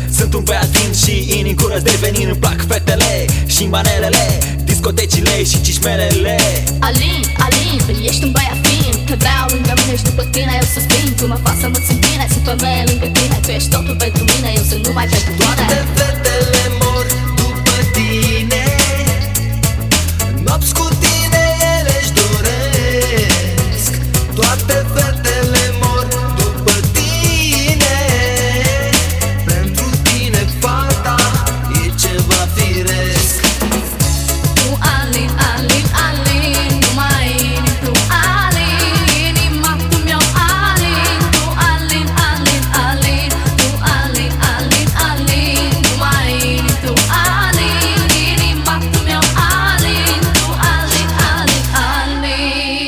Sunt un băiat fin și inimi curăț de venin. Îmi plac fetele și manelele, discotecile și cișmelele. Alin, Alin, ești un băiat fin. Te vreau lângă mine și după tine eu suspin. Tu mă faci să mă simt bine, sunt femeie lângă tine. Tu ești totul pentru mine, eu sunt numai pentru tine. Toate fetele mor după tine, nopți cu tine ele-și doresc. Toate fetele mor după tine, pentru tine fata e ceva firesc. Tu Alin, Alin, Alin, numai inim, tu Alin, inima tu mi-o Alin. Tu Alin, Alin, Alin, tu Alin, Alin, Alin, numai inim, tu Alin, inima tu mi-o Alin. Tu Alin, Alin, Alin.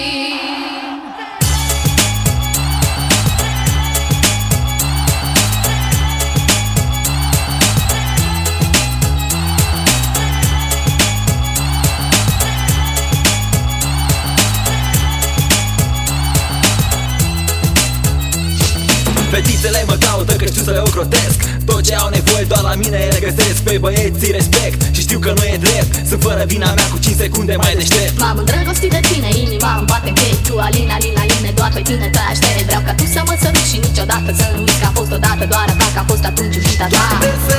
Fetițele mă caută că știu să le ocrotesc. Tot ce au nevoie doar la mine ele găsesc. Pe băieții respect și știu că nu e drept. Sunt fără vina mea cu 5 secunde mai deștept. M-am îndrăgostit de tine, inima îmi bate în chei. Tu Alin, Alin, Aline, doar pe tine te aștept. Vreau ca tu să mă săruți și niciodată să nu uiți că a fost odată. Doar a ta, că a fost atunci iubita ta.